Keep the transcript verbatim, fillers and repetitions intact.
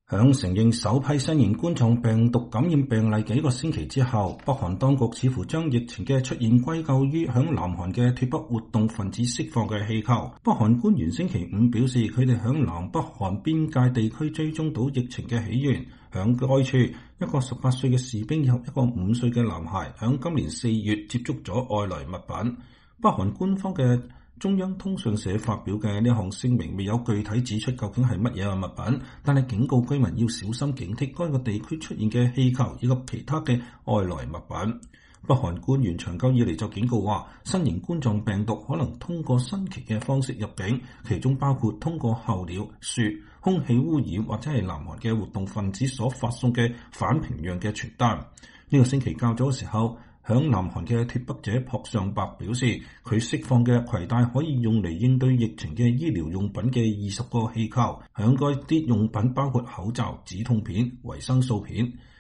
響承認首批新型冠狀病毒感染病例幾個星期之後，北韓當局似乎將疫情嘅出現歸咎於響南韓嘅脫北活動分子釋放嘅氣球。北韓官員星期五表示，佢哋響南北韓邊界地區追蹤到疫情嘅起源。響該處，一個十八歲嘅士兵以及一個五歲嘅男孩響今年四月接觸咗外來物品。北韓官方嘅中央通訊社發表嘅呢項聲明未有具體指出究竟係乜嘢嘅物品，但係警告居民要小心警惕該個地區出現嘅氣球以及其他嘅外來物品。北韓官員長久以嚟就警告話，新型冠狀病毒可能通過新奇嘅方式入境，其中包括通過候鳥、雪、空氣污染或者係南韓嘅活動分子所發送嘅反平壤嘅傳單。呢、這個星期較早嘅時候，響南韓嘅脫北者朴尚伯表示，佢釋放嘅攜帶可以用嚟應對疫情嘅醫療用品嘅二十個氣球，響該啲用品包括口罩、止痛片、維生素片。